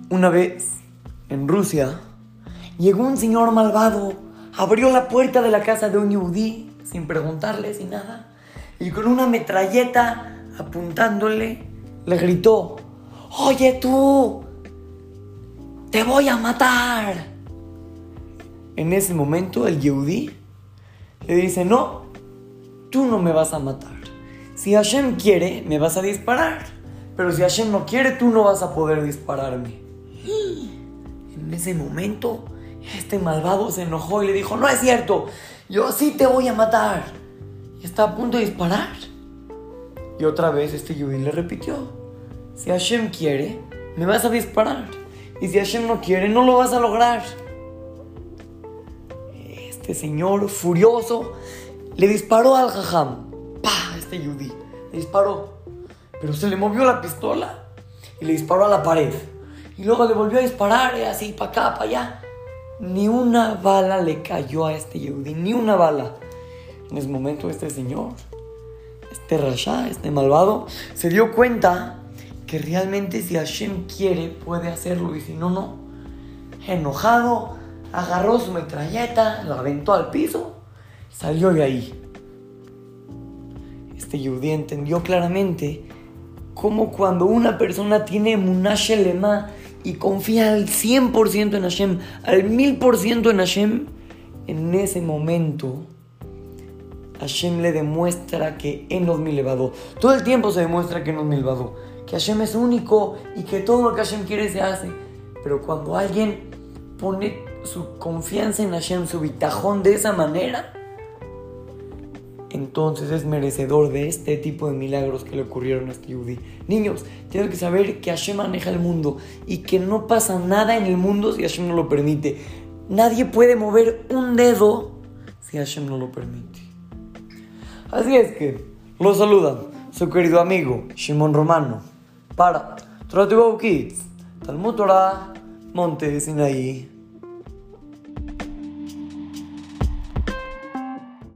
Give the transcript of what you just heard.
Una vez, en Rusia, llegó un señor malvado, abrió la puerta de la casa de un yehudí, sin preguntarle, sin nada, y con una metralleta apuntándole, le gritó: «¡Oye tú! ¡Te voy a matar!». En ese momento el yehudí le dice: «No, tú no me vas a matar. Si Hashem quiere, me vas a disparar. Pero si Hashem no quiere, tú no vas a poder dispararme». En ese momento, este malvado se enojó y le dijo: «No es cierto, yo sí te voy a matar». Y está a punto de disparar. Y otra vez este yehudí le repitió: «Si Hashem quiere, me vas a disparar. Y si Hashem no quiere, no lo vas a lograr». Este señor, furioso, le disparó al jajam. ¡Pah! Este yehudí le disparó. Pero se le movió la pistola y le disparó a la pared. Y luego le volvió a disparar, así, para acá, para allá. Ni una bala le cayó a este yehudí, ni una bala. En ese momento este señor, este rasha, este malvado, se dio cuenta que realmente si Hashem quiere, puede hacerlo. Y si no, no. Enojado, agarró su metralleta, la aventó al piso y salió de ahí. Este yehudí entendió claramente cómo cuando una persona tiene emuná shelema y confía al 100% en Hashem, al 1000% en Hashem, en ese momento Hashem le demuestra que en los milevado. Todo el tiempo se demuestra que en los milevado, que Hashem es único y que todo lo que Hashem quiere se hace. Pero cuando alguien pone su confianza en Hashem, su bitajón de esa manera, entonces es merecedor de este tipo de milagros que le ocurrieron a este yehudí. Niños, tienen que saber que Hashem maneja el mundo y que no pasa nada en el mundo si Hashem no lo permite. Nadie puede mover un dedo si Hashem no lo permite. Así es que los saludan su querido amigo Shimon Romano para Torah to Go Kids, Talmud Torah, Monte Sinaí.